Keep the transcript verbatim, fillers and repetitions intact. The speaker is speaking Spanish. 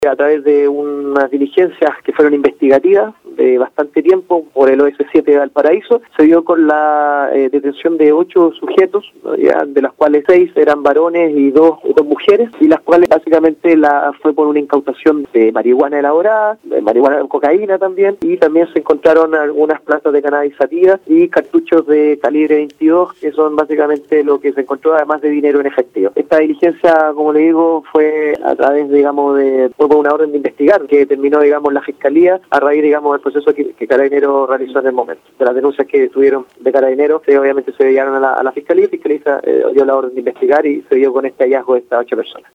A través de unas diligencias que fueron investigativas de bastante tiempo por el O S siete de Valparaíso, se dio con la eh, detención de ocho sujetos, ¿no? Ya, de las cuales seis eran varones y dos, dos mujeres, y las cuales básicamente la fue por una incautación de marihuana elaborada, de marihuana de cocaína también, y también se encontraron algunas plantas de cannabis sativa y cartuchos de calibre veintidós, que son básicamente lo que se encontró, además de dinero en efectivo. Esta diligencia, como le digo, fue a través, digamos, de fue por una orden de investigar que terminó, digamos, la Fiscalía a raíz, digamos, del proceso que, que Carabineros realizó en el momento. De las denuncias que tuvieron de Carabineros, se, obviamente se enviaron a la, a la Fiscalía, y Fiscalía eh, dio la orden de investigar y se dio con este hallazgo de estas ocho personas.